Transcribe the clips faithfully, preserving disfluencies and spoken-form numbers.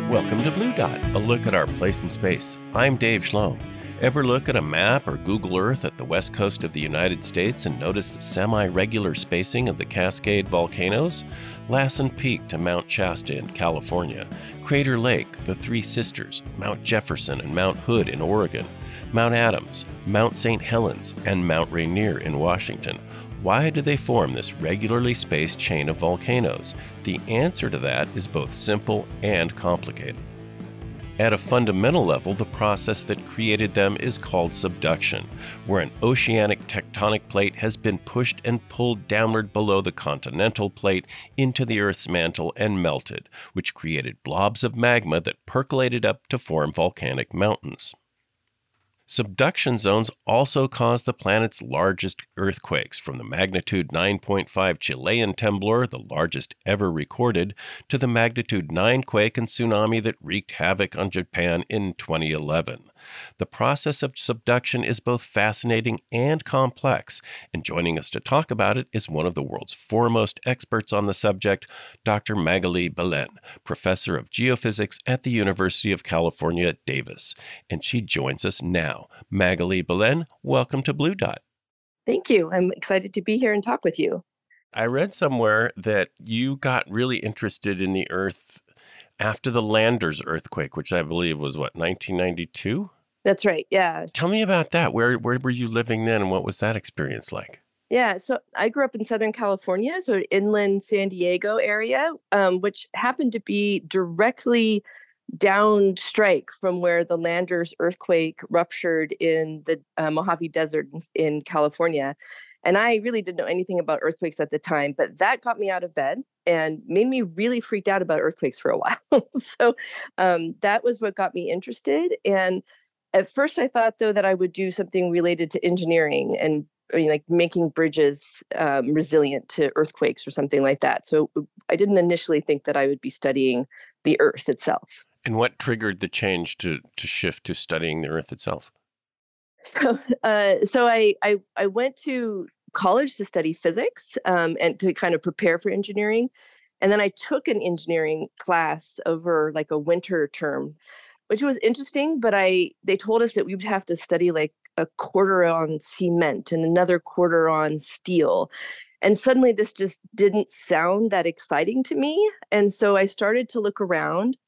Welcome to Blue Dot, a look at our place in space. I'm Dave Schloem. Ever look at a map or Google Earth at the west coast of the United States and notice the semi-regular spacing of the Cascade volcanoes? Lassen Peak to Mount Shasta in California, Crater Lake, the Three Sisters, Mount Jefferson and Mount Hood in Oregon, Mount Adams, Mount Saint Helens, and Mount Rainier in Washington. Why do they form this regularly spaced chain of volcanoes? The answer to that is both simple and complicated. At a fundamental level, the process that created them is called subduction, where an oceanic tectonic plate has been pushed and pulled downward below the continental plate into the Earth's mantle and melted, which created blobs of magma that percolated up to form volcanic mountains. Subduction zones also cause the planet's largest earthquakes, from the magnitude nine point five Chilean temblor, the largest ever recorded, to the magnitude nine quake and tsunami that wreaked havoc on Japan in twenty eleven. The process of subduction is both fascinating and complex, and joining us to talk about it is one of the world's foremost experts on the subject, Doctor Magali Belen, professor of geophysics at the University of California, Davis. And she joins us now. Magali Belen, welcome to Blue Dot. Thank you. I'm excited to be here and talk with you. I read somewhere that you got really interested in the Earth after the Landers earthquake, which I believe was, what, nineteen ninety-two? That's right, yeah. Tell me about that. Where where were you living then, and what was that experience like? Yeah, so I grew up in Southern California, so inland San Diego area, um, which happened to be directly downstrike from where the Landers earthquake ruptured in the uh, Mojave Desert in, in California. And I really didn't know anything about earthquakes at the time, but that got me out of bed and made me really freaked out about earthquakes for a while. so um, that was what got me interested. And at first I thought, though, that I would do something related to engineering and I mean, like making bridges um, resilient to earthquakes or something like that. So I didn't initially think that I would be studying the Earth itself. And what triggered the change to, to shift to studying the Earth itself? So, uh, so I, I I went to college to study physics um, and to kind of prepare for engineering, and then I took an engineering class over like a winter term, which was interesting. But I they told us that we would have to study like a quarter on cement and another quarter on steel, and suddenly this just didn't sound that exciting to me. And so I started to look around.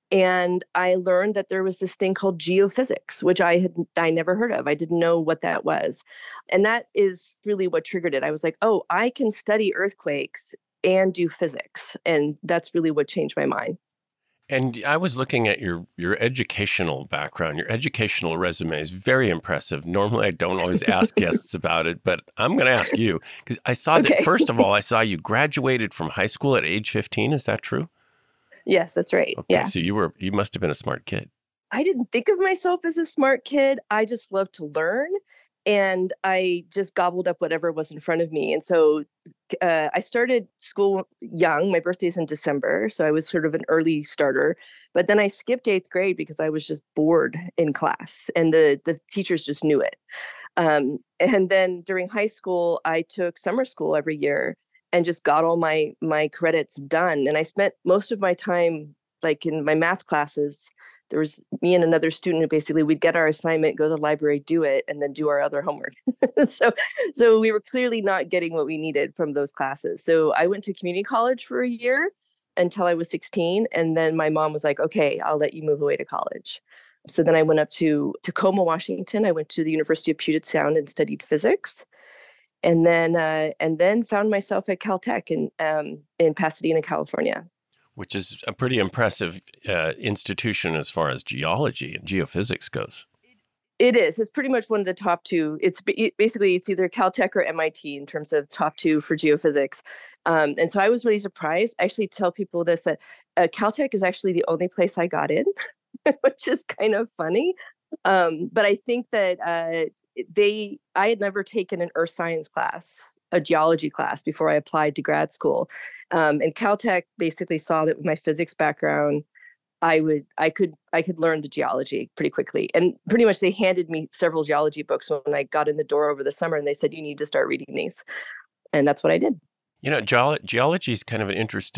And I learned that there was this thing called geophysics, which I had I never heard of. I didn't know what that was. And that is really what triggered it. I was like, oh, I can study earthquakes and do physics. And that's really what changed my mind. And I was looking at your, your educational background. Your educational resume is very impressive. Normally, I don't always ask guests about it, but I'm going to ask you. Because I saw Okay. that, first of all, I saw you graduated from high school at age fifteen. Is that true? Yes, that's right. Okay, Yeah. so you were you must have been a smart kid. I didn't think of myself as a smart kid. I just loved to learn. And I just gobbled up whatever was in front of me. And so uh, I started school young. My birthday's in December. So I was sort of an early starter. But then I skipped eighth grade because I was just bored in class. And the, the teachers just knew it. Um, and then during high school, I took summer school every year and just got all my my credits done. And I spent most of my time, like in my math classes, there was me and another student who basically we'd get our assignment, go to the library, do it, and then do our other homework. so so we were clearly not getting what we needed from those classes. So I went to community college for a year until I was sixteen. And then my mom was like, okay, I'll let you move away to college. So then I went up to Tacoma, Washington. I went to the University of Puget Sound and studied physics. And then, uh, and then found myself at Caltech in um, in Pasadena, California. Which is a pretty impressive uh, institution as far as geology and geophysics goes. It is. It's pretty much one of the top two. It's basically it's either Caltech or M I T in terms of top two for geophysics. Um, and so I was really surprised. I actually tell people this that uh, Caltech is actually the only place I got in, which is kind of funny. Um, but I think that. Uh, They, I had never taken an earth science class, a geology class, before I applied to grad school. Um, and Caltech basically saw that with my physics background, I would, I could, I could learn the geology pretty quickly. And pretty much they handed me several geology books when I got in the door over the summer, and they said, you need to start reading these. And that's what I did. You know, geolo- geology is kind of an interesting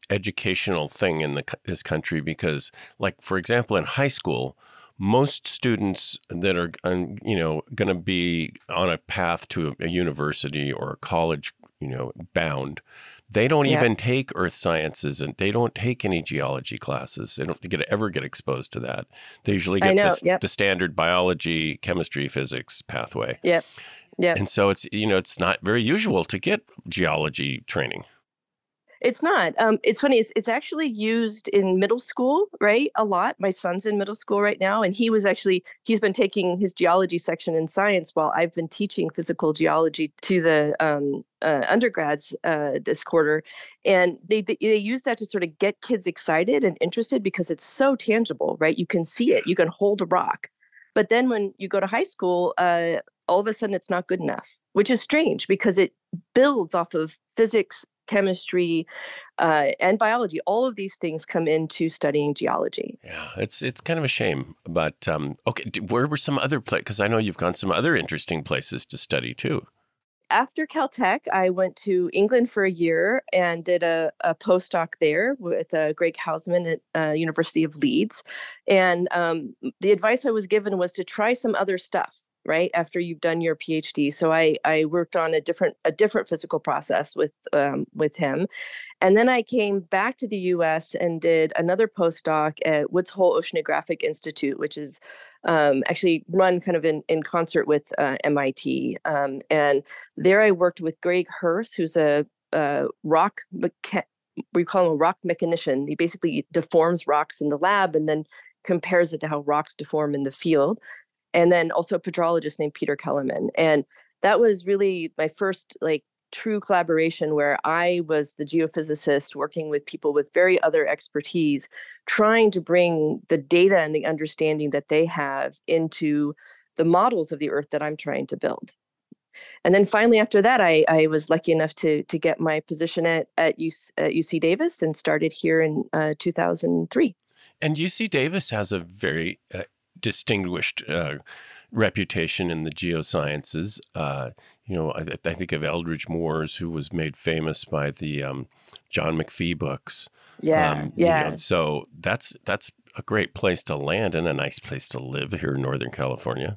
educational thing in the, this country because, like, for example, in high school, most students that are, um, you know, going to be on a path to a university or a college, you know, bound, they don't Yeah. even take earth sciences and they don't take any geology classes. They don't get ever get exposed to that. They usually I get know. this, Yep. the standard biology, chemistry, physics pathway. Yep. Yep. And so it's, you know, it's not very usual to get geology training. It's not. Um, it's funny. It's it's actually used in middle school, right? A lot. My son's in middle school right now, and he was actually he's been taking his geology section in science while I've been teaching physical geology to the um, uh, undergrads uh, this quarter, and they, they they use that to sort of get kids excited and interested because it's so tangible, right? You can see it. You can hold a rock, but then when you go to high school, uh, all of a sudden it's not good enough, which is strange because it builds off of physics, chemistry, uh, and biology. All of these things come into studying geology. Yeah, it's it's kind of a shame. But um, okay, where were some other places? Because I know you've gone some other interesting places to study too. After Caltech, I went to England for a year and did a, a postdoc there with uh, Greg Hausman at uh, University of Leeds. And um, the advice I was given was to try some other stuff, right, after you've done your PhD. So I, I worked on a different a different physical process with um, with him. And then I came back to the U S and did another postdoc at Woods Hole Oceanographic Institute, which is um, actually run kind of in, in concert with uh, M I T. Um, and there I worked with Greg Hirth, who's a, a rock, mecha- we call him a rock mechanician. He basically deforms rocks in the lab and then compares it to how rocks deform in the field. And then also a petrologist named Peter Kellerman. And that was really my first like true collaboration where I was the geophysicist working with people with very other expertise, trying to bring the data and the understanding that they have into the models of the Earth that I'm trying to build. And then finally, after that, I, I was lucky enough to to get my position at at, U C, at U C Davis and started here in uh, two thousand three. And U C Davis has a very uh, distinguished uh, reputation in the geosciences. Uh, you know, I, I think of Eldridge Moores, who was made famous by the um, John McPhee books. Yeah, um, yeah. You know, so that's that's a great place to land and a nice place to live here in Northern California.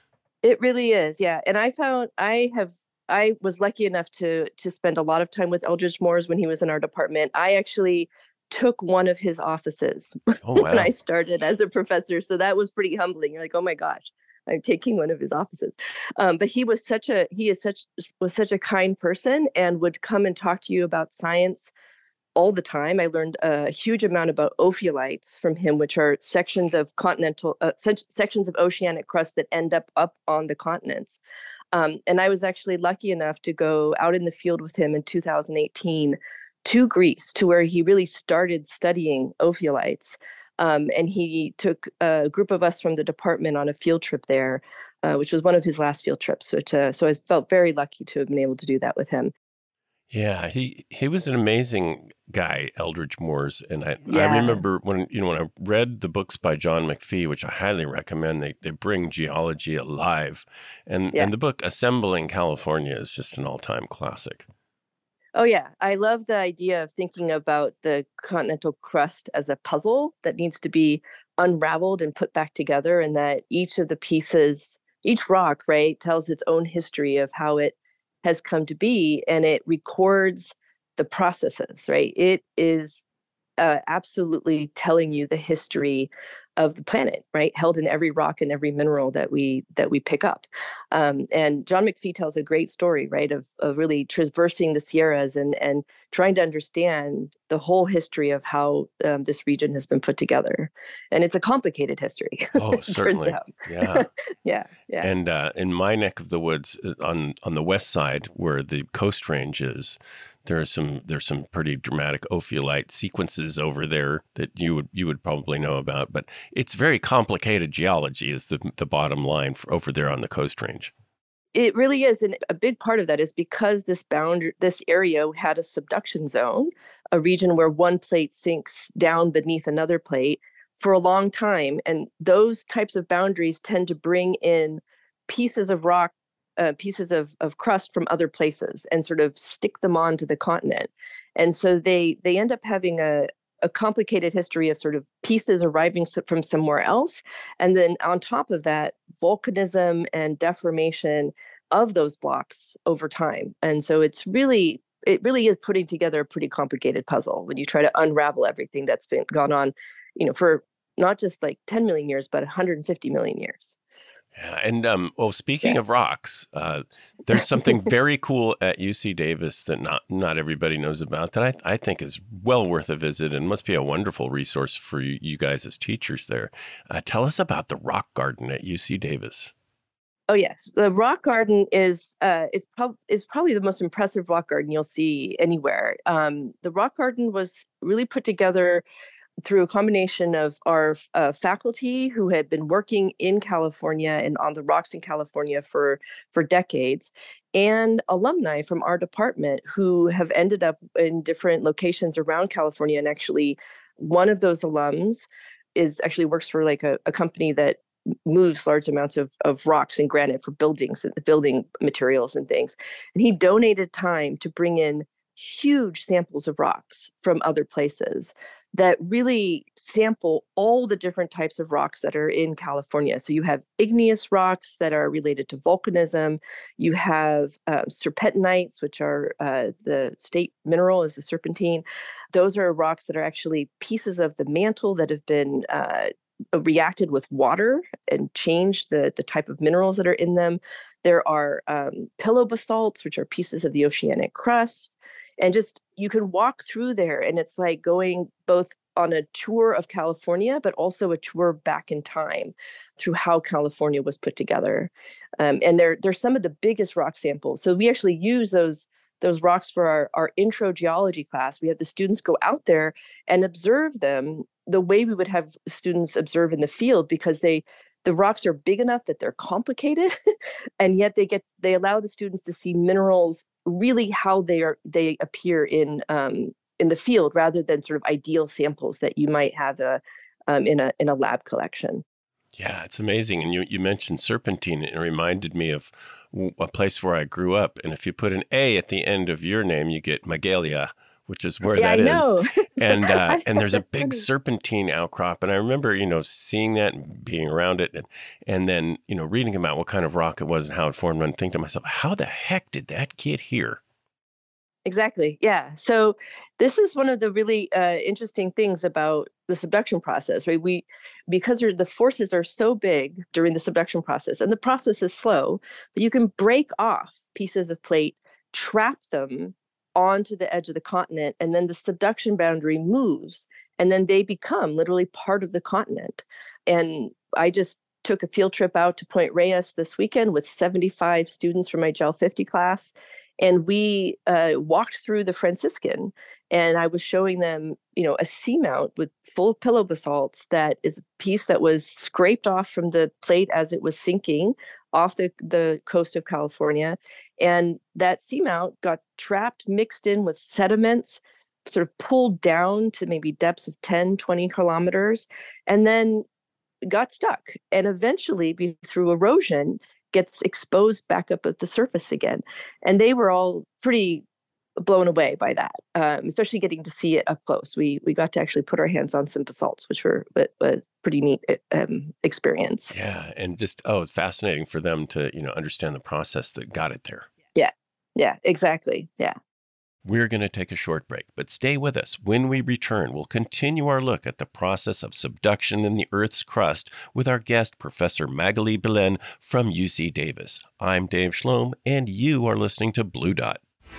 It really is, yeah. And I found I have I was lucky enough to to spend a lot of time with Eldridge Moores when he was in our department. I actually took one of his offices Oh, wow. when I started as a professor, so that was pretty humbling. You're like, oh my gosh, I'm taking one of his offices. Um, but he was such a he is such was such a kind person and would come and talk to you about science all the time. I learned a huge amount about ophiolites from him, which are sections of continental, uh, se- sections of oceanic crust that end up up on the continents. Um, and I was actually lucky enough to go out in the field with him in two thousand eighteen to Greece, to where he really started studying ophiolites. Um, and he took a group of us from the department on a field trip there, uh, which was one of his last field trips. Which, uh, so I felt very lucky to have been able to do that with him. Yeah, he he was an amazing guy, Eldridge Moores, and I Yeah. I remember when you know when I read the books by John McPhee, which I highly recommend. They they bring geology alive, and Yeah. and the book Assembling California is just an all time classic. Oh, yeah. I love the idea of thinking about the continental crust as a puzzle that needs to be unraveled and put back together, and that each of the pieces, each rock, right, tells its own history of how it has come to be, and it records the processes, right? It is uh, absolutely telling you the history of the planet, right? Held in every rock and every mineral that we that we pick up. Um, and John McPhee tells a great story, right, of, of really traversing the Sierras and and trying to understand the whole history of how um, this region has been put together. And it's a complicated history. Oh, Turns certainly, out. yeah. Yeah, yeah. And uh, in my neck of the woods, uh, on on the west side, where the Coast Range is, there are some there's some pretty dramatic ophiolite sequences over there that you would you would probably know about. But it's very complicated geology, is the the bottom line for over there on the Coast Range. It really is, and a big part of that is because this boundary, this area had a subduction zone, a region where one plate sinks down beneath another plate for a long time, and those types of boundaries tend to bring in pieces of rock uh, pieces of, of crust from other places and sort of stick them onto the continent. And so they they end up having a, a complicated history of sort of pieces arriving from somewhere else. And then on top of that, volcanism and deformation of those blocks over time. And so it's really, it really is putting together a pretty complicated puzzle when you try to unravel everything that's been gone on, you know, for not just like ten million years, but one hundred fifty million years. Yeah, and um, well, speaking Yeah. of rocks, uh, there's something very cool at U C Davis that not not everybody knows about that I, I think is well worth a visit and must be a wonderful resource for you, you guys as teachers there. Uh, tell us about the Rock Garden at U C Davis. Oh yes, the rock garden is uh, is, prob- is probably the most impressive rock garden you'll see anywhere. Um, the rock garden was really put together through a combination of our uh, faculty who had been working in California and on the rocks in California for, for decades, and alumni from our department who have ended up in different locations around California. And actually, one of those alums is actually works for like a, a company that moves large amounts of, of rocks and granite for buildings and building materials and things. And he donated time to bring in huge samples of rocks from other places that really sample all the different types of rocks that are in California. So you have igneous rocks that are related to volcanism. You have um, serpentinites, which are uh, the state mineral is the serpentine. Those are rocks that are actually pieces of the mantle that have been uh, reacted with water and changed the, the type of minerals that are in them. There are um, pillow basalts, which are pieces of the oceanic crust. And just, you can walk through there and it's like going both on a tour of California, but also a tour back in time through how California was put together. Um, and they're, they're some of the biggest rock samples. So we actually use those those rocks for our, our intro geology class. We have the students go out there and observe them the way we would have students observe in the field, because they the rocks are big enough that they're complicated, and yet they get they allow the students to see minerals really how they are they appear in um, in the field, rather than sort of ideal samples that you might have a um, in a in a lab collection. Yeah, it's amazing. And you, you mentioned serpentine. It reminded me of a place where I grew up. And if you put an A at the end of your name, you get Magalia, which is where Yeah, that I know. is. And uh, and there's a That's big funny. serpentine outcrop. And I remember, you know, seeing that and being around it and, and then, you know, reading about what kind of rock it was and how it formed and think to myself, how the heck did that get here? Exactly. Yeah. So this is one of the really uh, interesting things about the subduction process, right? We, because the forces are so big during the subduction process, and the process is slow, but you can break off pieces of plate, trap them onto the edge of the continent, and then the subduction boundary moves, and then they become literally part of the continent. And I just took a field trip out to Point Reyes this weekend with seventy-five students from my Gel fifty class. And we uh, walked through the Franciscan, and I was showing them, you know, a seamount with full pillow basalts that is a piece that was scraped off from the plate as it was sinking off the, the coast of California. And that seamount got trapped, mixed in with sediments, sort of pulled down to maybe depths of ten, twenty kilometers, and then got stuck. And eventually, be, through erosion, gets exposed back up at the surface again. And they were all pretty blown away by that, um, especially getting to see it up close. We we got to actually put our hands on some basalts, which were a, a pretty neat um, experience. Yeah. And just, oh, it's fascinating for them to, you know, understand the process that got it there. Yeah. Yeah, exactly. Yeah. We're going to take a short break, but stay with us. When we return, we'll continue our look at the process of subduction in the Earth's crust with our guest, Professor Magali Billen from U C Davis. I'm Dave Schlom, and you are listening to Blue Dot.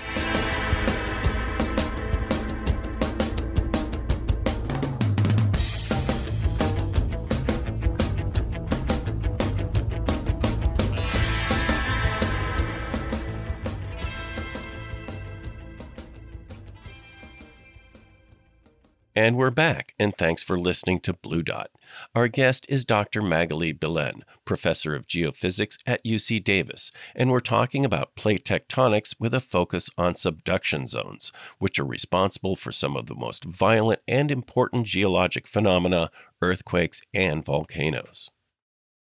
And we're back, and thanks for listening to Blue Dot. Our guest is Doctor Magali Billen, professor of geophysics at U C Davis, and we're talking about plate tectonics with a focus on subduction zones, which are responsible for some of the most violent and important geologic phenomena, earthquakes, and volcanoes.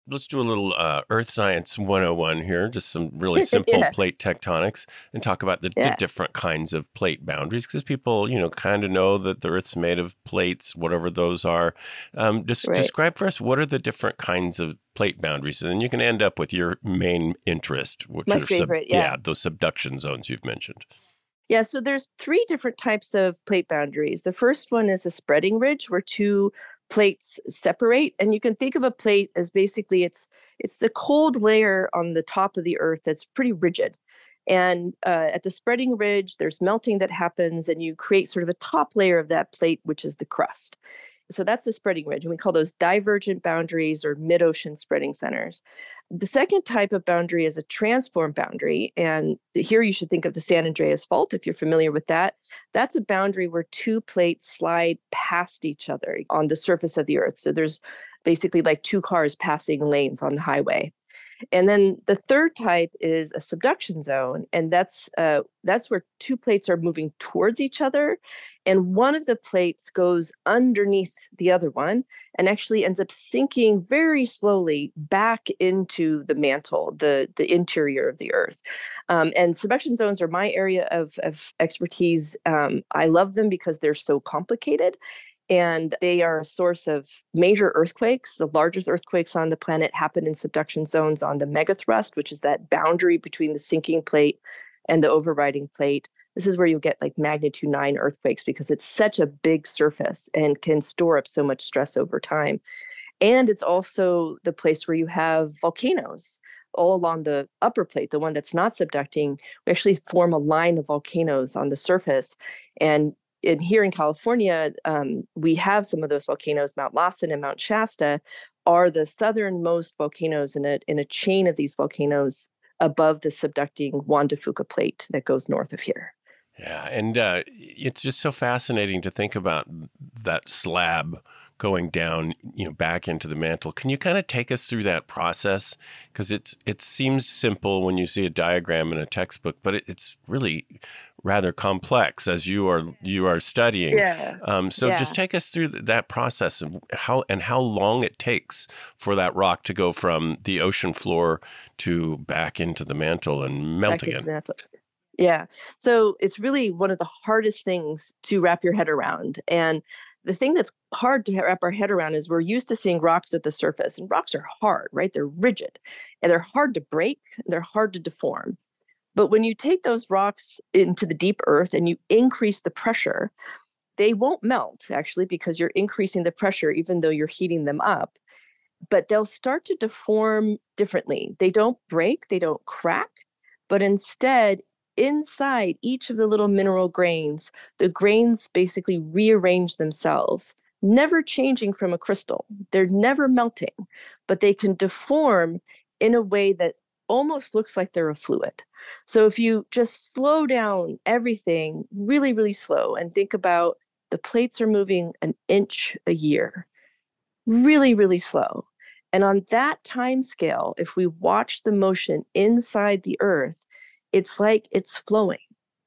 let's do a little uh, Earth Science one oh one here, just some really simple Yeah. plate tectonics, and talk about the, the Yeah. different kinds of plate boundaries, because people, you know, kind of know that the Earth's made of plates, whatever those are. Um, just Right. describe for us, what are the different kinds of plate boundaries? And then you can end up with your main interest, which My are, sub, favorite. Yeah. yeah, those subduction zones you've mentioned. Yeah, so there's three different types of plate boundaries. The first one is a spreading ridge where two plates separate, and you can think of a plate as basically it's it's the cold layer on the top of the earth that's pretty rigid. And uh, at the spreading ridge, there's melting that happens, and you create sort of a top layer of that plate, which is the crust. So that's the spreading ridge, and we call those divergent boundaries or mid-ocean spreading centers. The second type of boundary is a transform boundary, and here you should think of the San Andreas Fault, if you're familiar with that. That's a boundary where two plates slide past each other on the surface of the Earth. So there's basically like two cars passing lanes on the highway. And then the third type is a subduction zone, and that's uh, that's where two plates are moving towards each other, and one of the plates goes underneath the other one and actually ends up sinking very slowly back into the mantle, the the interior of the Earth. Um, and subduction zones are my area of of expertise. Um, I love them because they're so complicated. And they are a source of major earthquakes. The largest earthquakes on the planet happen in subduction zones on the megathrust, which is that boundary between the sinking plate and the overriding plate. This is where you'll get like magnitude nine earthquakes because it's such a big surface and can store up so much stress over time. And it's also the place where you have volcanoes all along the upper plate, the one that's not subducting. We actually form a line of volcanoes on the surface. And in here in California, um, we have some of those volcanoes. Mount Lassen and Mount Shasta are the southernmost volcanoes in a in a chain of these volcanoes above the subducting Juan de Fuca plate that goes north of here. Yeah, and uh, it's just so fascinating to think about that slab going down, you know, back into the mantle. Can you kind of take us through that process? Because it's it seems simple when you see a diagram in a textbook, but it, it's really rather complex as you are you are studying. Yeah. Um, so Yeah. just take us through that process and how and how long it takes for that rock to go from the ocean floor to back into the mantle and melt Back into again. the mantle. Yeah. So it's really one of the hardest things to wrap your head around. And the thing that's hard to wrap our head around is we're used to seeing rocks at the surface, and rocks are hard, right? They're rigid and they're hard to break, and they're hard to deform. But when you take those rocks into the deep earth and you increase the pressure, they won't melt actually because you're increasing the pressure even though you're heating them up. But they'll start to deform differently. They don't break, they don't crack, but instead, inside each of the little mineral grains, the grains basically rearrange themselves, never changing from a crystal. They're never melting, but they can deform in a way that almost looks like they're a fluid. So if you just slow down everything really, really slow and think about the plates are moving an inch a year, really, really slow. And on that time scale, if we watch the motion inside the earth, it's like it's flowing.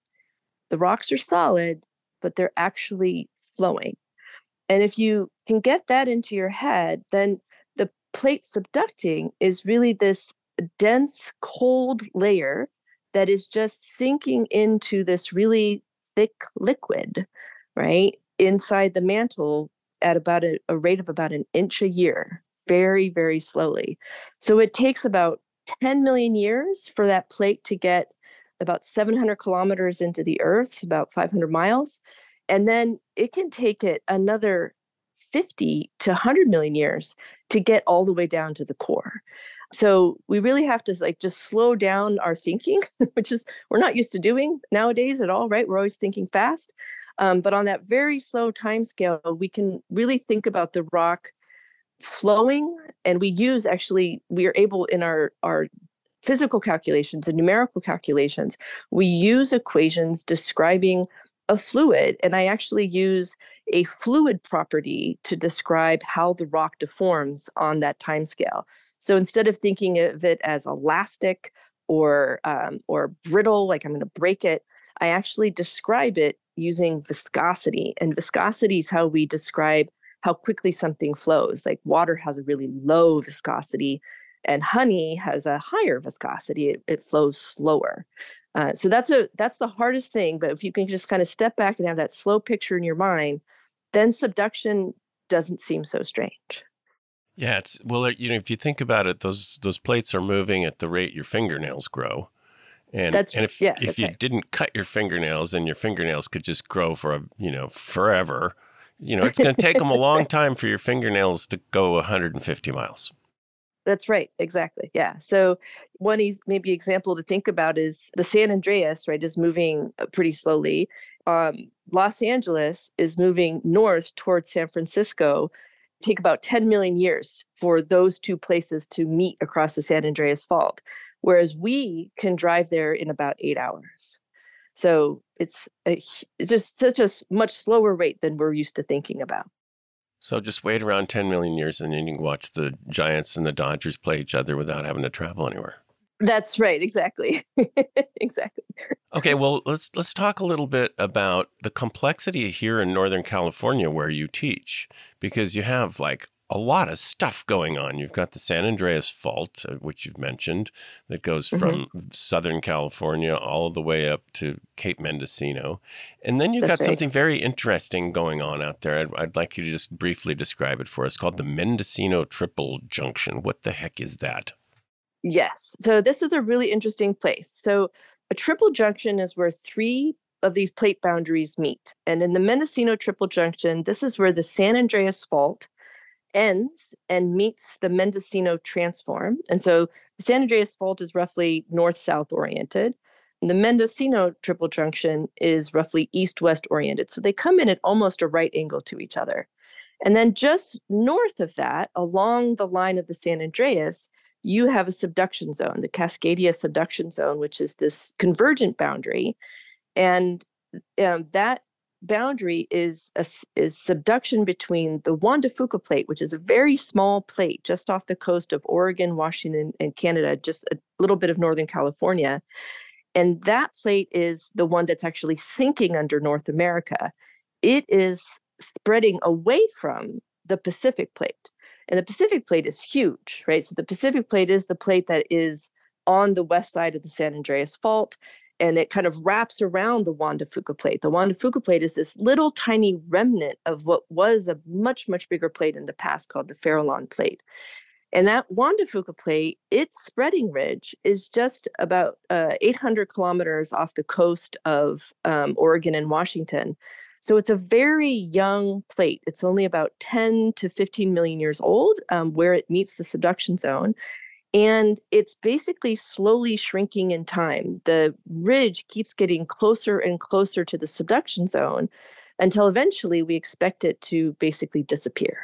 The rocks are solid, but they're actually flowing. And if you can get that into your head, then the plate subducting is really this dense, cold layer that is just sinking into this really thick liquid, right, inside the mantle at about a, a rate of about an inch a year, very, very slowly. So it takes about ten million years for that plate to get about seven hundred kilometers into the earth, about five hundred miles. And then it can take it another fifty to one hundred million years to get all the way down to the core. So we really have to like just slow down our thinking, which is we're not used to doing nowadays at all, right? We're always thinking fast. Um, but on that very slow time scale, we can really think about the rock flowing. And we use actually, we are able in our, our physical calculations and numerical calculations, we use equations describing a fluid. And I actually use a fluid property to describe how the rock deforms on that time scale. So instead of thinking of it as elastic or um, or brittle, like I'm going to break it, I actually describe it using viscosity. And viscosity is how we describe how quickly something flows. Like water has a really low viscosity, and honey has a higher viscosity. It, it flows slower. Uh, so that's a that's the hardest thing. But if you can just kind of step back and have that slow picture in your mind, then subduction doesn't seem so strange. Yeah, it's well, you know, if you think about it, those those plates are moving at the rate your fingernails grow. And That's and if yeah, if that's you right. didn't cut your fingernails, then your fingernails could just grow for a, you know, forever. You know, it's going to take them a long time for your fingernails to go one hundred fifty miles. That's right. Exactly. Yeah. So one eas- maybe example to think about is the San Andreas, right, is moving uh, pretty slowly. Um, Los Angeles is moving north towards San Francisco. Take about ten million years for those two places to meet across the San Andreas Fault, whereas we can drive there in about eight hours. So it's a, hu- it's just such a s- much slower rate than we're used to thinking about. So just wait around ten million years and then you can watch the Giants and the Dodgers play each other without having to travel anywhere. That's right. Exactly. Exactly. Okay, well, let's let's talk a little bit about the complexity here in Northern California where you teach, because you have like a lot of stuff going on. You've got the San Andreas Fault, uh, which you've mentioned, that goes Hmm. from Southern California all the way up to Cape Mendocino. And then you've That's got right. something very interesting going on out there. I'd, I'd like you to just briefly describe it for us, called the Mendocino Triple Junction. What the heck is that? Yes. So this is a really interesting place. So a triple junction is where three of these plate boundaries meet. And in the Mendocino Triple Junction, this is where the San Andreas Fault ends and meets the Mendocino Transform. And so the San Andreas Fault is roughly north-south oriented. And the Mendocino Triple Junction is roughly east-west oriented. So they come in at almost a right angle to each other. And then just north of that, along the line of the San Andreas, you have a subduction zone, the Cascadia subduction zone, which is this convergent boundary. And um, that boundary is a, is subduction between the Juan de Fuca plate, which is a very small plate just off the coast of Oregon, Washington, and Canada, just a little bit of Northern California. And that plate is the one that's actually sinking under North America. It is spreading away from the Pacific plate. And the Pacific plate is huge, right? So the Pacific plate is the plate that is on the west side of the San Andreas Fault, and it kind of wraps around the Juan de Fuca plate. The Juan de Fuca plate is this little tiny remnant of what was a much, much bigger plate in the past called the Farallon plate. And that Juan de Fuca plate, its spreading ridge is just about uh, eight hundred kilometers off the coast of um, Oregon and Washington. So it's a very young plate. It's only about ten to fifteen million years old, um, where it meets the subduction zone. And it's basically slowly shrinking in time. The ridge keeps getting closer and closer to the subduction zone until eventually we expect it to basically disappear.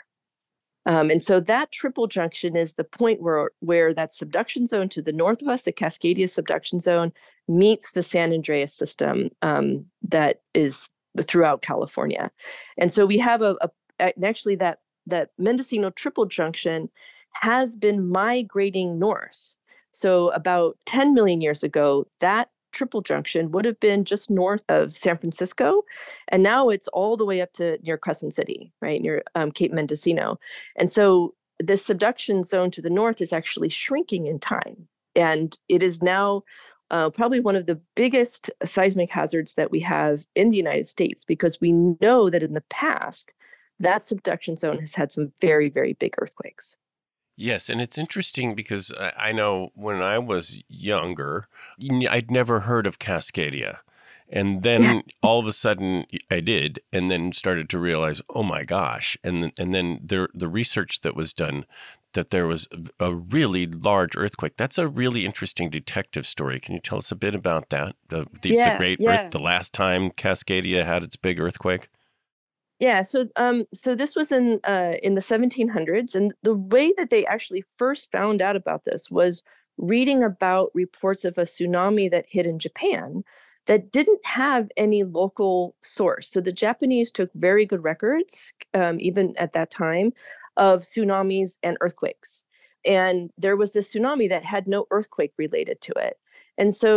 Um, and so that triple junction is the point where, where that subduction zone to the north of us, the Cascadia subduction zone, meets the San Andreas system um, that is throughout California. And so we have a, a and actually that that Mendocino triple junction has been migrating north. So about ten million years ago, that triple junction would have been just north of San Francisco, and now it's all the way up to near Crescent City, right near um, Cape Mendocino. And so this subduction zone to the north is actually shrinking in time, and it is now uh, probably one of the biggest seismic hazards that we have in the United States, because we know that in the past, that subduction zone has had some very, very big earthquakes. Yes, and it's interesting because I, I know when I was younger, y- I'd never heard of Cascadia. And Yeah. then all of a sudden I did, and then started to realize, oh my gosh. And then, and then there, the research that was done, that there was a really large earthquake. That's a really interesting detective story. Can you tell us a bit about that? The, the, the Yeah, great earth, yeah. the last time Cascadia had its big earthquake? Yeah, so um, so this was in uh, in the seventeen hundreds, and the way that they actually first found out about this was reading about reports of a tsunami that hit in Japan that didn't have any local source. So the Japanese took very good records, um, even at that time, of tsunamis and earthquakes. And there was this tsunami that had no earthquake related to it. And so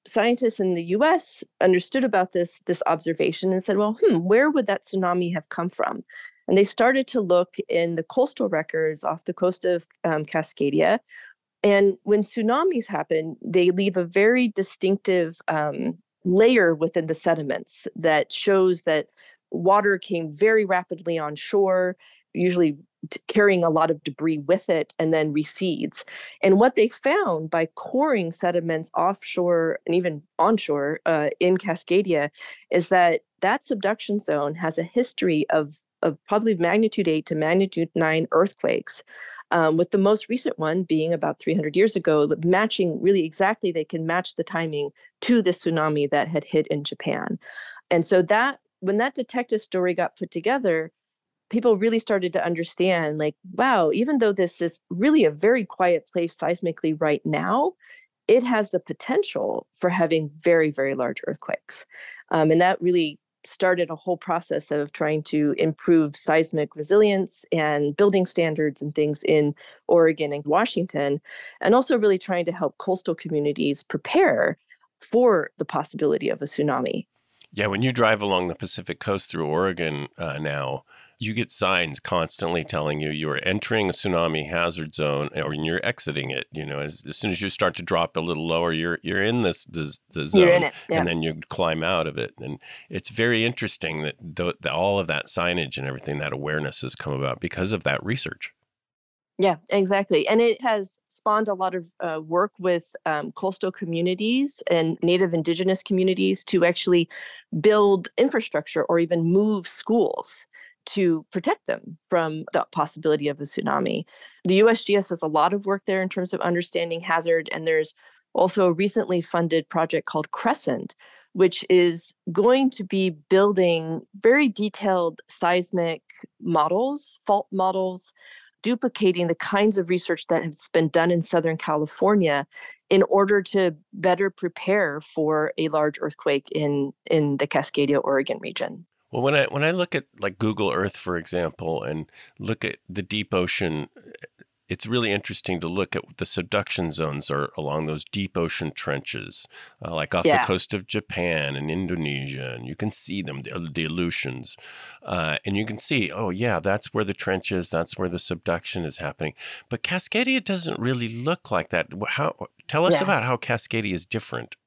scientists in the U S understood about this, this observation and said, well, hmm, where would that tsunami have come from? And they started to look in the coastal records off the coast of um, Cascadia. And when tsunamis happen, they leave a very distinctive um, layer within the sediments that shows that water came very rapidly on shore, usually t- carrying a lot of debris with it, and then recedes. And what they found by coring sediments offshore and even onshore uh, in Cascadia is that that subduction zone has a history of of probably magnitude eight to magnitude nine earthquakes, um, with the most recent one being about three hundred years ago, matching really exactly, they can match the timing to the tsunami that had hit in Japan. And so that when that detective story got put together, people really started to understand, like, wow, even though this is really a very quiet place seismically right now, it has the potential for having very, very large earthquakes. Um, and that really started a whole process of trying to improve seismic resilience and building standards and things in Oregon and Washington, and also really trying to help coastal communities prepare for the possibility of a tsunami. Yeah, when you drive along the Pacific coast through Oregon uh, now, you get signs constantly telling you you're entering a tsunami hazard zone or you're exiting it. You know, as, as soon as you start to drop a little lower, you're you're in this, this the zone, You're in it, yeah. And then you climb out of it. And it's very interesting that th- the, all of that signage and everything, that awareness has come about because of that research. Yeah, exactly. And it has spawned a lot of uh, work with um, coastal communities and Native Indigenous communities to actually build infrastructure or even move schools to protect them from the possibility of a tsunami. The U S G S has a lot of work there in terms of understanding hazard. And there's also a recently funded project called Crescent, which is going to be building very detailed seismic models, fault models, duplicating the kinds of research that has been done in Southern California in order to better prepare for a large earthquake in, in the Cascadia, Oregon region. Well, when I when I look at like Google Earth, for example, and look at the deep ocean, it's really interesting to look at what the subduction zones are along those deep ocean trenches, uh, like off Yeah. the coast of Japan and Indonesia, and you can see them, the, the Aleutians, uh, and you can see, oh yeah, that's where the trench is, that's where the subduction is happening. But Cascadia doesn't really look like that. How? Tell us Yeah. about how Cascadia is different.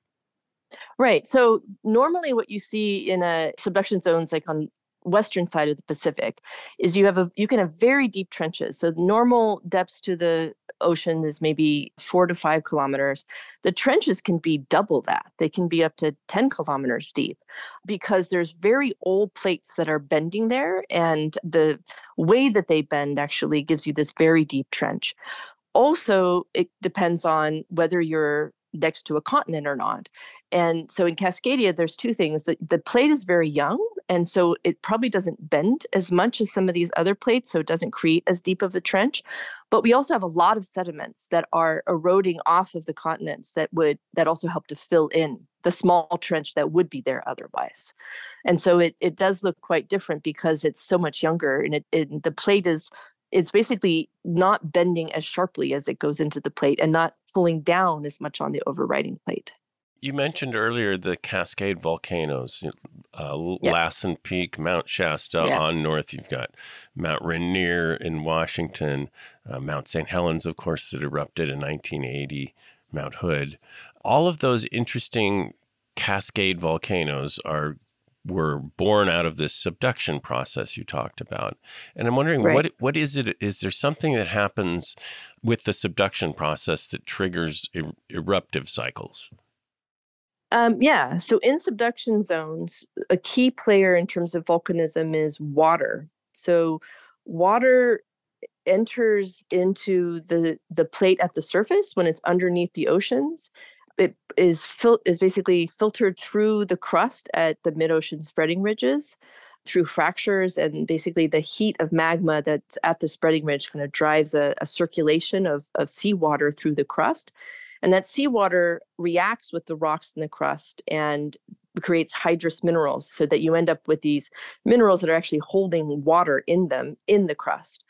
Right. So normally what you see in a subduction zones like on western side of the Pacific is you have a you can have very deep trenches. So normal depths to the ocean is maybe four to five kilometers. The trenches can be double that. They can be up to ten kilometers deep because there's very old plates that are bending there. And the way that they bend actually gives you this very deep trench. Also, it depends on whether you're next to a continent or not. And so in Cascadia, there's two things. The, the plate is very young, and so it probably doesn't bend as much as some of these other plates, so it doesn't create as deep of a trench. But we also have a lot of sediments that are eroding off of the continents that would that also help to fill in the small trench that would be there otherwise. And so it it does look quite different because it's so much younger, and it, it the plate is it's basically not bending as sharply as it goes into the plate and not pulling down as much on the overriding plate. You mentioned earlier the Cascade volcanoes, uh, Yep. Lassen Peak, Mount Shasta Yeah. on north. You've got Mount Rainier in Washington, uh, Mount Saint Helens, of course, that erupted in nineteen eighty, Mount Hood. All of those interesting Cascade volcanoes are were born out of this subduction process you talked about. And I'm wondering, Right. what what is it? Is there something that happens with the subduction process that triggers er- eruptive cycles? Um, yeah. So in subduction zones, a key player in terms of volcanism is water. So water enters into the the plate at the surface when it's underneath the oceans. It is fil- is basically filtered through the crust at the mid-ocean spreading ridges through fractures, and basically the heat of magma that's at the spreading ridge kind of drives a, a circulation of, of seawater through the crust. And that seawater reacts with the rocks in the crust and creates hydrous minerals so that you end up with these minerals that are actually holding water in them in the crust.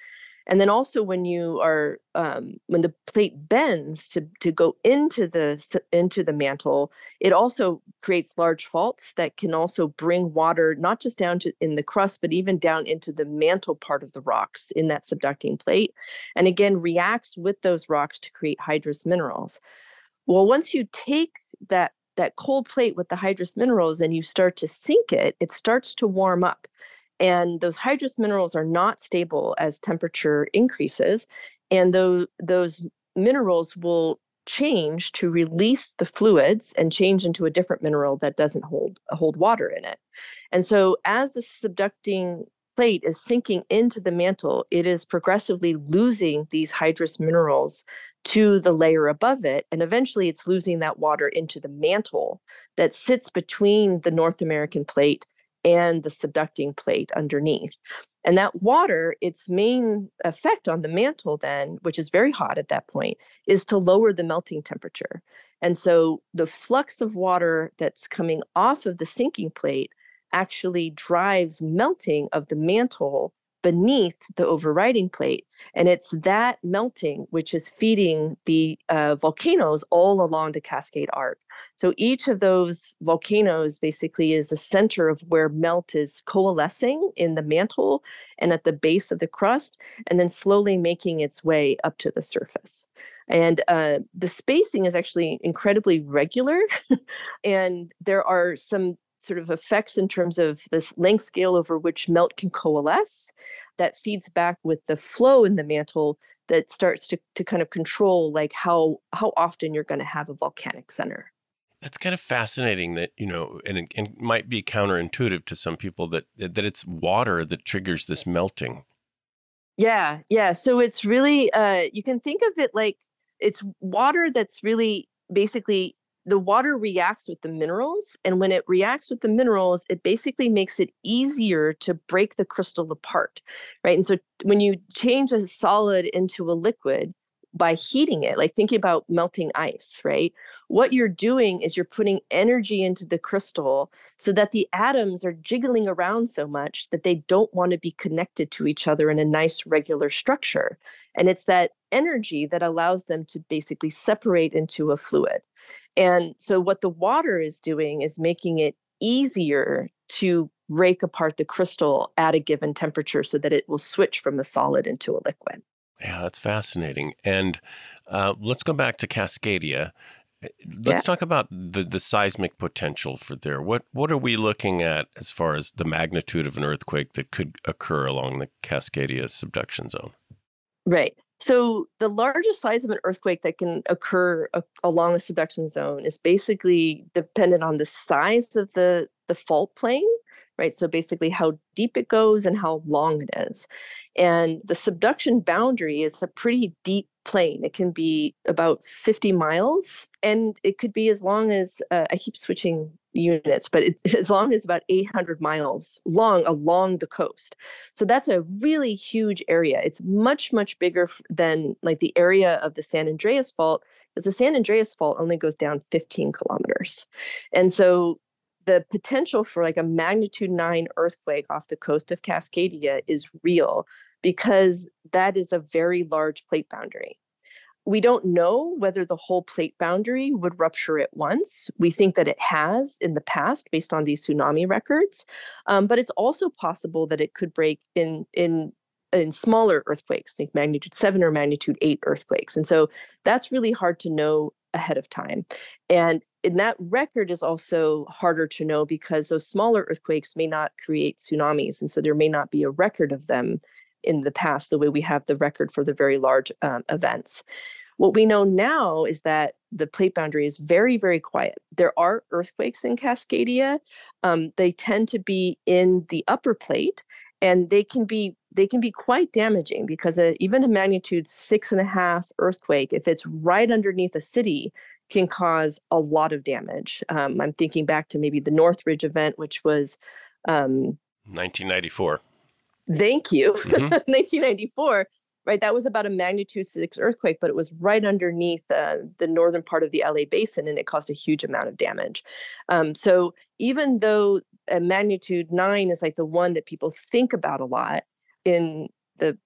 And then also when you are um, when the plate bends to to go into the into the mantle, it also creates large faults that can also bring water not just down to in the crust, but even down into the mantle part of the rocks in that subducting plate, and again reacts with those rocks to create hydrous minerals. Well, once you take that that cold plate with the hydrous minerals and you start to sink it, it starts to warm up. And those hydrous minerals are not stable as temperature increases. And those, those minerals will change to release the fluids and change into a different mineral that doesn't hold, hold water in it. And so as the subducting plate is sinking into the mantle, it is progressively losing these hydrous minerals to the layer above it. And eventually it's losing that water into the mantle that sits between the North American plate and the subducting plate underneath. And that water, its main effect on the mantle then, which is very hot at that point, is to lower the melting temperature. And so the flux of water that's coming off of the sinking plate actually drives melting of the mantle beneath the overriding plate. And it's that melting which is feeding the uh, volcanoes all along the Cascade Arc. So each of those volcanoes basically is the center of where melt is coalescing in the mantle and at the base of the crust, and then slowly making its way up to the surface. And uh, the spacing is actually incredibly regular. And there are some sort of effects in terms of this length scale over which melt can coalesce that feeds back with the flow in the mantle that starts to, to kind of control like how how often you're going to have a volcanic center. That's kind of fascinating that, you know, and it, and it might be counterintuitive to some people that that it's water that triggers this melting. Yeah, yeah. So it's really, uh, you can think of it like it's water that's really basically the water reacts with the minerals. And when it reacts with the minerals, it basically makes it easier to break the crystal apart, right? And so when you change a solid into a liquid by heating it, like thinking about melting ice, right? What you're doing is you're putting energy into the crystal so that the atoms are jiggling around so much that they don't want to be connected to each other in a nice regular structure. And it's that energy that allows them to basically separate into a fluid. And so what the water is doing is making it easier to break apart the crystal at a given temperature so that it will switch from a solid into a liquid. Yeah, that's fascinating. And uh, let's go back to Cascadia. Let's Yeah. talk about the, the seismic potential for there. What what are we looking at as far as the magnitude of an earthquake that could occur along the Cascadia subduction zone? Right. So the largest size of an earthquake that can occur a- along a subduction zone is basically dependent on the size of the, the fault plane, right? So basically how deep it goes and how long it is. And the subduction boundary is a pretty deep plane. It can be about fifty miles, and it could be as long as, uh, I keep switching units, but it, as long as about eight hundred miles long along the coast. So that's a really huge area. It's much, much bigger f- than like the area of the San Andreas Fault, because the San Andreas Fault only goes down fifteen kilometers. And so the potential for like a magnitude nine earthquake off the coast of Cascadia is real because that is a very large plate boundary. We don't know whether the whole plate boundary would rupture at once. We think that it has in the past based on these tsunami records, um, but it's also possible that it could break in in in smaller earthquakes, like magnitude seven or magnitude eight earthquakes. And so that's really hard to know ahead of time. And and that record is also harder to know because those smaller earthquakes may not create tsunamis. And so there may not be a record of them in the past the way we have the record for the very large um, events. What we know now is that the plate boundary is very, very quiet. There are earthquakes in Cascadia. Um, they tend to be in the upper plate, and they can be they can be quite damaging because a, even a magnitude six and a half earthquake, if it's right underneath a city, can cause a lot of damage. Um, I'm thinking back to maybe the Northridge event, which was um, nineteen ninety-four. Thank you. Mm-hmm. nineteen ninety-four, right? That was about a magnitude six earthquake, but it was right underneath uh, the northern part of the L A basin, and it caused a huge amount of damage. Um, so even though a magnitude nine is like the one that people think about a lot in the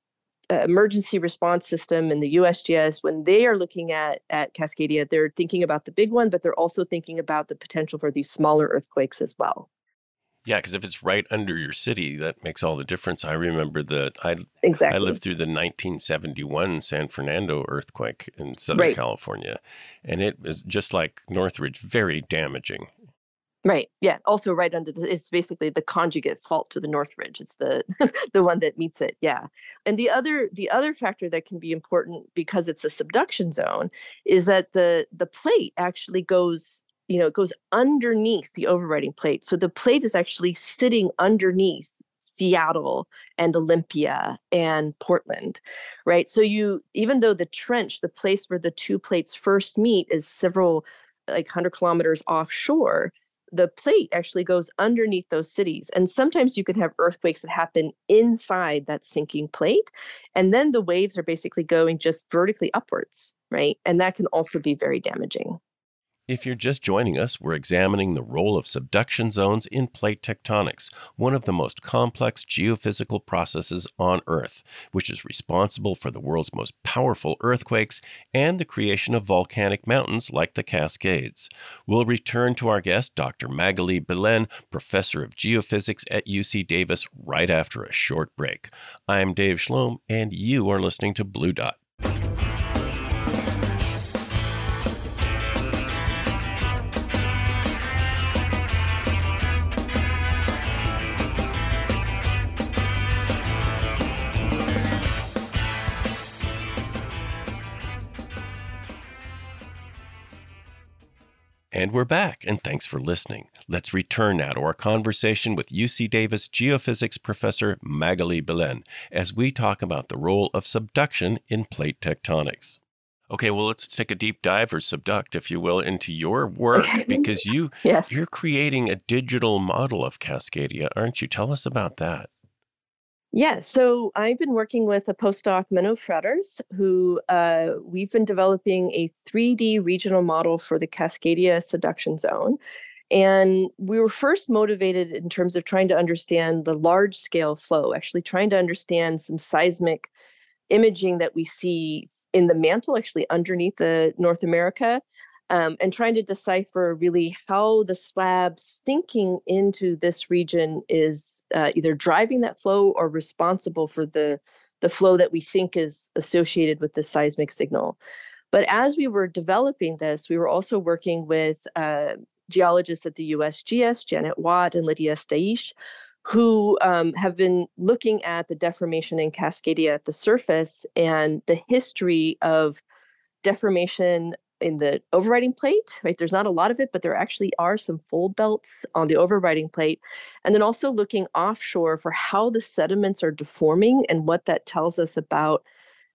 uh, emergency response system and the U S G S, when they are looking at, at Cascadia, they're thinking about the big one, but they're also thinking about the potential for these smaller earthquakes as well. Yeah, because if it's right under your city, that makes all the difference. I remember that I Exactly. I lived through the nineteen seventy-one San Fernando earthquake in Southern Right. California, and it was just like Northridge, very damaging. Right. Yeah. Also, right under the, it's basically the conjugate fault to the Northridge. It's the the one that meets it. Yeah. And the other the other factor that can be important because it's a subduction zone is that the the plate actually goes, you know, it goes underneath the overriding plate. So the plate is actually sitting underneath Seattle and Olympia and Portland, right? So you, even though the trench, the place where the two plates first meet, is several like one hundred kilometers offshore, the plate actually goes underneath those cities. And sometimes you can have earthquakes that happen inside that sinking plate. And then the waves are basically going just vertically upwards, right? And that can also be very damaging. If you're just joining us, we're examining the role of subduction zones in plate tectonics, one of the most complex geophysical processes on Earth, which is responsible for the world's most powerful earthquakes and the creation of volcanic mountains like the Cascades. We'll return to our guest, Doctor Magali Billen, professor of geophysics at U C Davis, right after a short break. I'm Dave Schlom, and you are listening to Blue Dot. And we're back, and thanks for listening. Let's return now to our conversation with U C Davis geophysics professor Magali Billen as we talk about the role of subduction in plate tectonics. Okay, well, let's take a deep dive, or subduct, if you will, into your work, because you, yes. you're creating a digital model of Cascadia, aren't you? Tell us about that. Yeah, so I've been working with a postdoc, Menno Fretters, who uh, we've been developing a three D regional model for the Cascadia subduction zone. And we were first motivated in terms of trying to understand the large scale flow, actually trying to understand some seismic imaging that we see in the mantle, actually underneath the North America, um, and trying to decipher really how the slab sinking into this region is uh, either driving that flow or responsible for the, the flow that we think is associated with the seismic signal. But as we were developing this, we were also working with uh, geologists at the U S G S, Janet Watt and Lydia Staish, who um, have been looking at the deformation in Cascadia at the surface and the history of deformation in the overriding plate, right? There's not a lot of it, but there actually are some fold belts on the overriding plate. And then also looking offshore for how the sediments are deforming and what that tells us about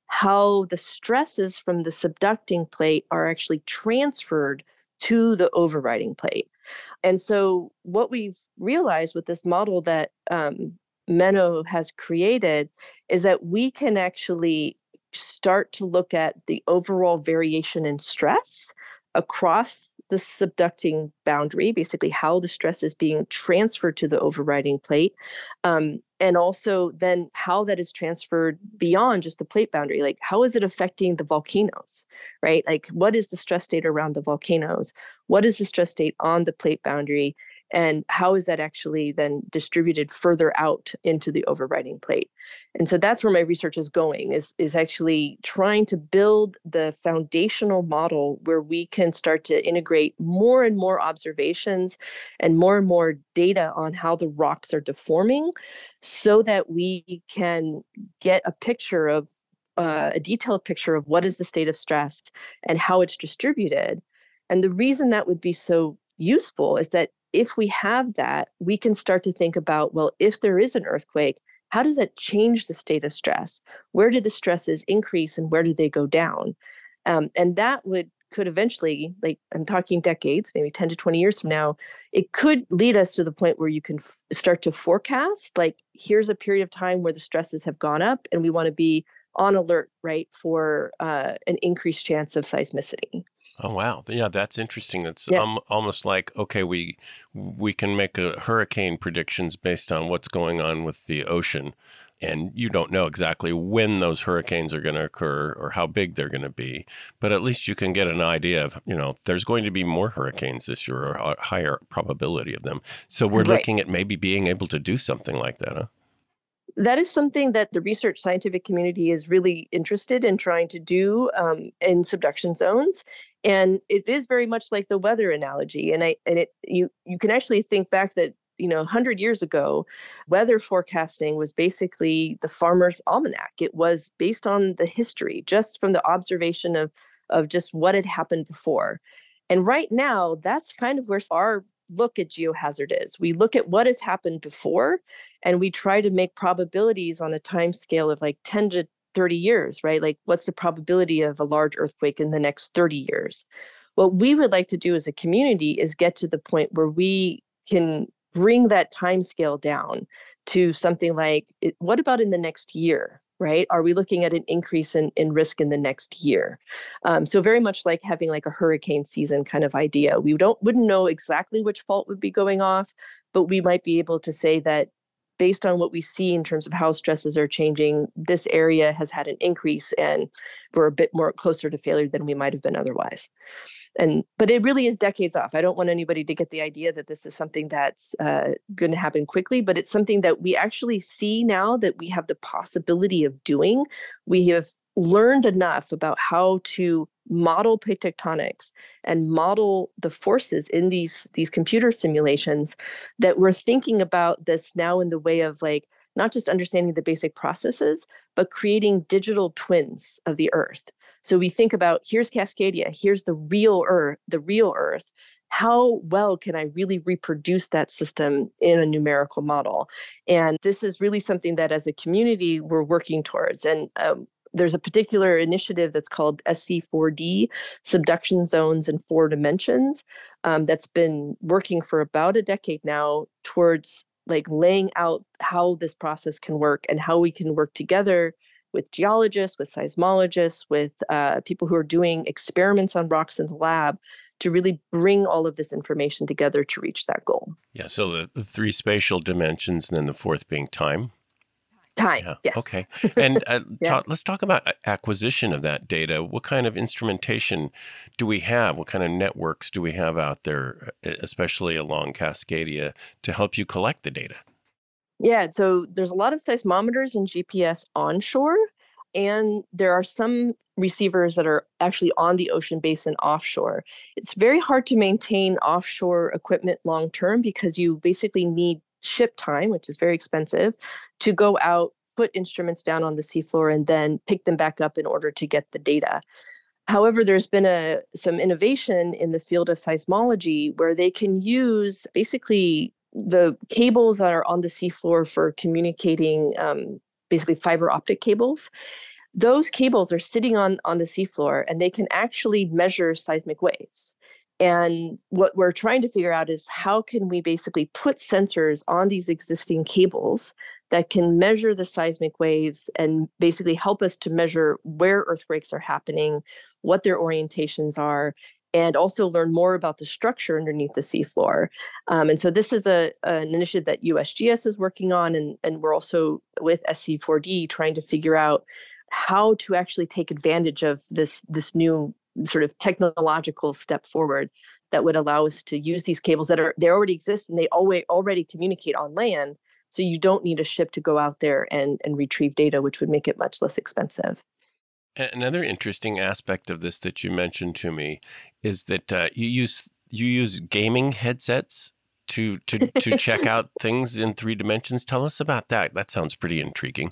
how the stresses from the subducting plate are actually transferred to the overriding plate. And so what we've realized with this model that um, Menno has created is that we can actually start to look at the overall variation in stress across the subducting boundary, basically how the stress is being transferred to the overriding plate, um, and also then how that is transferred beyond just the plate boundary. Like, how is it affecting the volcanoes, right? Like, what is the stress state around the volcanoes? What is the stress state on the plate boundary? And how is that actually then distributed further out into the overriding plate? And so that's where my research is going, is, is actually trying to build the foundational model where we can start to integrate more and more observations and more and more data on how the rocks are deforming so that we can get a picture of, uh, a detailed picture of what is the state of stress and how it's distributed. And the reason that would be so useful is that if we have that, we can start to think about, well, if there is an earthquake, how does that change the state of stress? Where do the stresses increase and where do they go down? Um, and that would could eventually, like I'm talking decades, maybe ten to twenty years from now, it could lead us to the point where you can f- start to forecast, like, here's a period of time where the stresses have gone up and we want to be on alert, right, for uh, an increased chance of seismicity. Oh, wow. Yeah, that's interesting. That's Yeah. um, almost like, okay, we we can make a hurricane predictions based on what's going on with the ocean. And you don't know exactly when those hurricanes are going to occur or how big they're going to be. But at least you can get an idea of, you know, there's going to be more hurricanes this year or a higher probability of them. So we're Right. looking at maybe being able to do something like that, huh? That is something that the research scientific community is really interested in trying to do um, in subduction zones. And it is very much like the weather analogy. And I and it you you can actually think back that, you know, one hundred years ago, weather forecasting was basically the farmer's almanac. It was based on the history, just from the observation of of just what had happened before. And right now, that's kind of where our look at geohazard is. We look at what has happened before and we try to make probabilities on a time scale of like ten to thirty years, right? Like, what's the probability of a large earthquake in the next thirty years? What we would like to do as a community is get to the point where we can bring that time scale down to something like, it, what about in the next year? Right? Are we looking at an increase in, in risk in the next year? Um, so very much like having like a hurricane season kind of idea. We don't wouldn't know exactly which fault would be going off, but we might be able to say that based on what we see in terms of how stresses are changing, this area has had an increase and we're a bit more closer to failure than we might have been otherwise. And but it really is decades off. I don't want anybody to get the idea that this is something that's uh, going to happen quickly, but it's something that we actually see now that we have the possibility of doing. We have learned enough about how to model plate tectonics and model the forces in these these computer simulations that we're thinking about this now in the way of like not just understanding the basic processes, but creating digital twins of the Earth. So we think about, here's Cascadia, here's the real Earth, the real Earth. How well can I really reproduce that system in a numerical model? And this is really something that as a community we're working towards. And um, there's a particular initiative that's called S C four D, Subduction Zones in Four Dimensions, um, that's been working for about a decade now towards like laying out how this process can work and how we can work together with geologists, with seismologists, with uh, people who are doing experiments on rocks in the lab to really bring all of this information together to reach that goal. Yeah, so the, the three spatial dimensions and then the fourth being time. Time, Yeah. yes. Okay. And uh, Yeah. talk, let's talk about acquisition of that data. What kind of instrumentation do we have? What kind of networks do we have out there, e- especially along Cascadia, to help you collect the data? Yeah, so there's a lot of seismometers and G P S onshore, and there are some receivers that are actually on the ocean basin offshore. It's very hard to maintain offshore equipment long term because you basically need ship time, which is very expensive, to go out, put instruments down on the seafloor, and then pick them back up in order to get the data. However, there's been a some innovation in the field of seismology where they can use basically the cables that are on the seafloor for communicating, um, basically fiber optic cables. Those cables are sitting on on the seafloor and they can actually measure seismic waves. And what we're trying to figure out is how can we basically put sensors on these existing cables that can measure the seismic waves and basically help us to measure where earthquakes are happening, what their orientations are, and also learn more about the structure underneath the seafloor. Um, and so this is a an initiative that U S G S is working on, and, and we're also with S C four D trying to figure out how to actually take advantage of this this new sort of technological step forward that would allow us to use these cables that are they already exist and they always already communicate on land. So you don't need a ship to go out there and, and retrieve data, which would make it much less expensive. A- Another interesting aspect of this that you mentioned to me is that uh, you use you use gaming headsets to to to check out things in three dimensions. Tell us about that. That sounds pretty intriguing.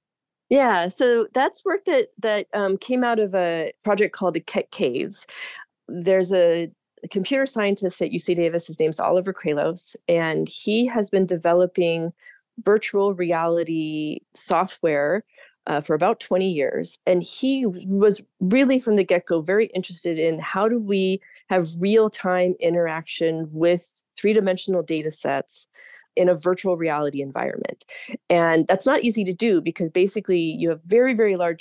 Yeah, so that's work that that um, came out of a project called the Keck Caves. There's a, a computer scientist at U C Davis. His name's Oliver Kralos, and he has been developing virtual reality software uh, for about twenty years. And he was really from the get-go very interested in how do we have real-time interaction with three-dimensional data sets in a virtual reality environment. And that's not easy to do because basically you have very, very large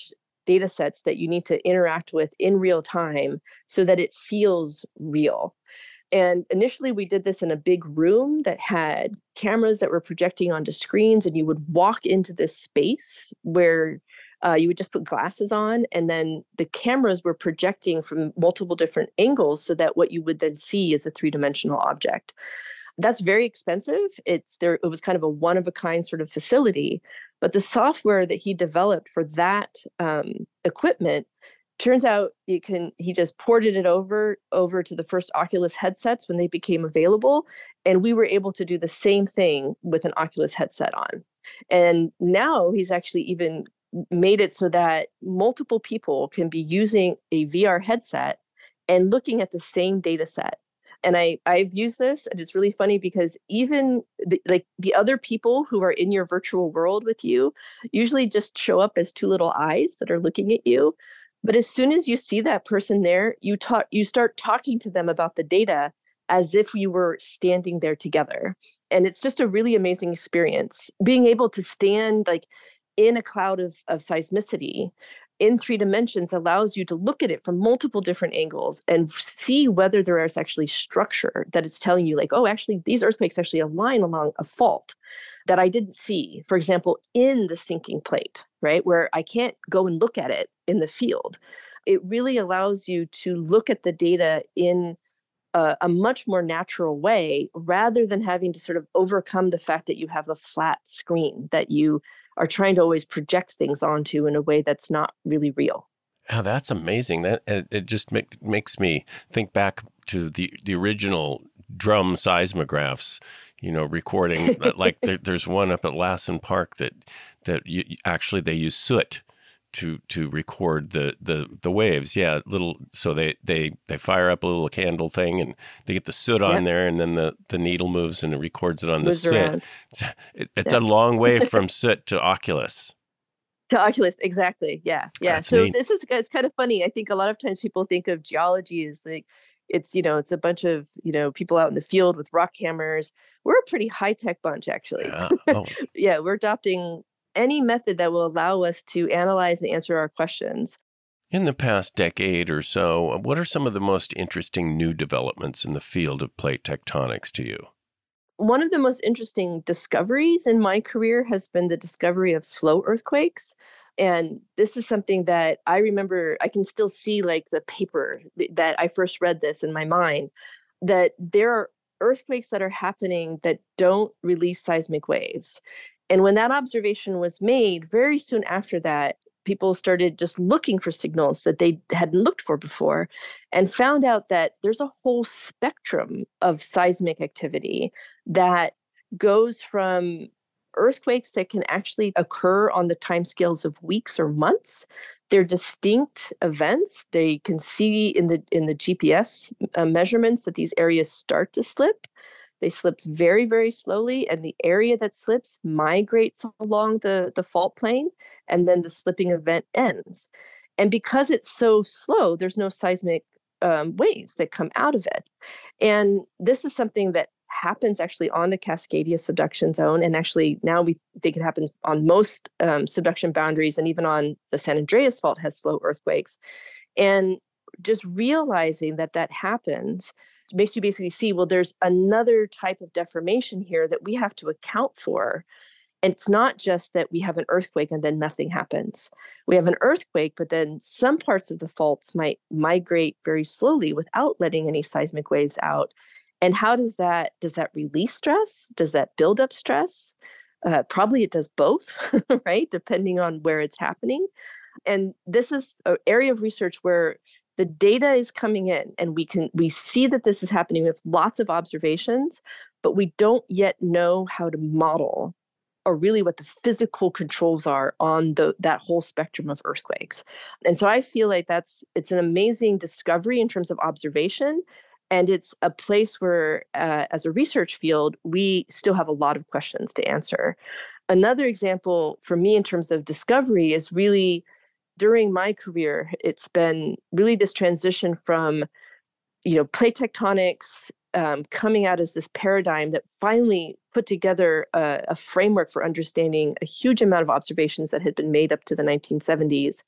data sets that you need to interact with in real time so that it feels real. And initially, we did this in a big room that had cameras that were projecting onto screens, and you would walk into this space where uh, you would just put glasses on, and then the cameras were projecting from multiple different angles so that what you would then see is a three-dimensional object. That's very expensive. It's there. It was kind of a one-of-a-kind sort of facility, but the software that he developed for that um, equipment, turns out you can, he just ported it over, over to the first Oculus headsets when they became available. And we were able to do the same thing with an Oculus headset on. And now he's actually even made it so that multiple people can be using a V R headset and looking at the same data set. And I, I've used this, and it's really funny because even the, like the other people who are in your virtual world with you usually just show up as two little eyes that are looking at you. But as soon as you see that person there, you talk, you start talking to them about the data as if you were standing there together. And it's just a really amazing experience. Being able to stand like in a cloud of, of seismicity in three dimensions allows you to look at it from multiple different angles and see whether there is actually structure that is telling you like, oh, actually, these earthquakes actually align along a fault that I didn't see, for example, in the sinking plate, right, where I can't go and look at it in the field. It really allows you to look at the data in a, a much more natural way rather than having to sort of overcome the fact that you have a flat screen that you are trying to always project things onto in a way that's not really real. Oh, that's amazing. That it just make, makes me think back to the, the original drum seismographs, you know, recording like there, there's one up at Lassen Park that that you, actually they use soot to to record the, the, the waves. Yeah, little so they, they, they fire up a little candle thing and they get the soot on yep. there, and then the, the needle moves and it records it on moves the soot. It's, it, it's yep. a long way from soot to Oculus. To Oculus, exactly. Yeah, yeah. That's so neat. this is it's kind of funny. I think a lot of times people think of geology as like it's you know it's a bunch of you know people out in the field with rock hammers. We're a pretty high tech bunch, actually. Yeah. Oh. Yeah, we're adopting any method that will allow us to analyze and answer our questions. In the past decade or so, what are some of the most interesting new developments in the field of plate tectonics to you? One of the most interesting discoveries in my career has been the discovery of slow earthquakes. And this is something that I remember, I can still see like the paper that I first read this in my mind, that there are earthquakes that are happening that don't release seismic waves. And when that observation was made, very soon after that, people started just looking for signals that they hadn't looked for before and found out that there's a whole spectrum of seismic activity that goes from earthquakes that can actually occur on the timescales of weeks or months. They're distinct events. They can see in the in the G P S uh, measurements that these areas start to slip. They slip very, very slowly, and the area that slips migrates along the, the fault plane, and then the slipping event ends. And because it's so slow, there's no seismic um, waves that come out of it. And this is something that happens actually on the Cascadia subduction zone, and actually now we think it happens on most um, subduction boundaries, and even on the San Andreas Fault has slow earthquakes. And just realizing that that happens makes you basically see, well, there's another type of deformation here that we have to account for. And it's not just that we have an earthquake and then nothing happens. We have an earthquake, but then some parts of the faults might migrate very slowly without letting any seismic waves out. And how does that, does that release stress? Does that build up stress? Uh, probably it does both, right? Depending on where it's happening. And this is an area of research where the data is coming in and we can we see that this is happening with lots of observations, but we don't yet know how to model or really what the physical controls are on the that whole spectrum of earthquakes. And so I feel like that's it's an amazing discovery in terms of observation. And it's a place where, uh, as a research field, we still have a lot of questions to answer. Another example for me in terms of discovery is really during my career, it's been really this transition from, you know, plate tectonics um, coming out as this paradigm that finally put together a, a framework for understanding a huge amount of observations that had been made up to the nineteen seventies.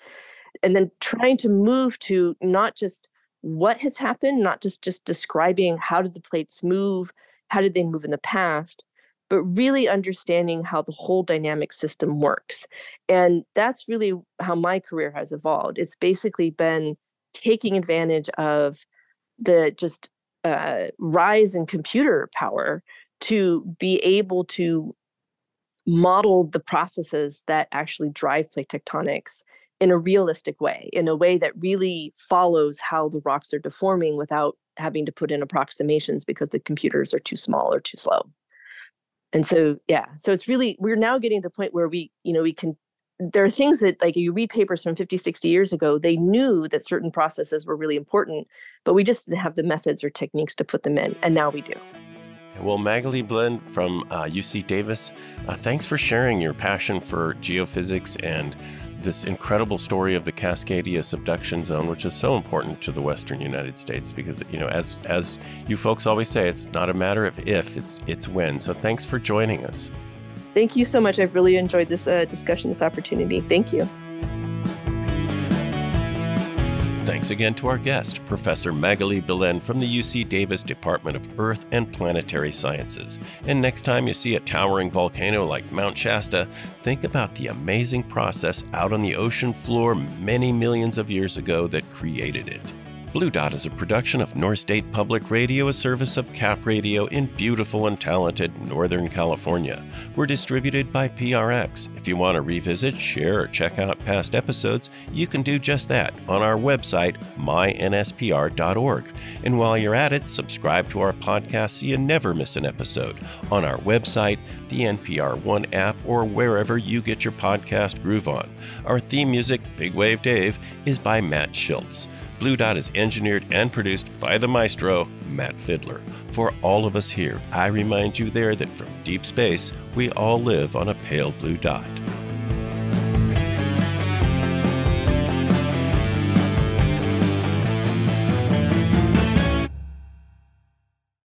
And then trying to move to not just what has happened, not just, just describing how did the plates move, how did they move in the past, but really understanding how the whole dynamic system works. And that's really how my career has evolved. It's basically been taking advantage of the just uh, rise in computer power to be able to model the processes that actually drive plate tectonics in a realistic way, in a way that really follows how the rocks are deforming without having to put in approximations because the computers are too small or too slow. And so, yeah, so it's really, we're now getting to the point where we, you know, we can, there are things that, like, you read papers from fifty, sixty years ago, they knew that certain processes were really important, but we just didn't have the methods or techniques to put them in. And now we do. Well, Magali Blend from uh, U C Davis, uh, thanks for sharing your passion for geophysics and this incredible story of the Cascadia subduction zone, which is so important to the Western United States because, you know, as as you folks always say, it's not a matter of if, it's it's when. So thanks for joining us. Thank you so much. I've really enjoyed this uh, discussion, this opportunity. Thank you. Thanks again to our guest, Professor Magali Blend from the U C Davis Department of Earth and Planetary Sciences. And next time you see a towering volcano like Mount Shasta, think about the amazing process out on the ocean floor many millions of years ago that created it. Blue Dot is a production of North State Public Radio, a service of Cap Radio in beautiful and talented Northern California. We're distributed by P R X. If you want to revisit, share, or check out past episodes, you can do just that on our website, my N S P R dot org. And while you're at it, subscribe to our podcast so you never miss an episode on our website, the N P R One app, or wherever you get your podcast groove on. Our theme music, Big Wave Dave, is by Matt Schultz. Blue Dot is engineered and produced by the maestro, Matt Fiddler. For all of us here, I remind you there that from deep space, we all live on a pale blue dot.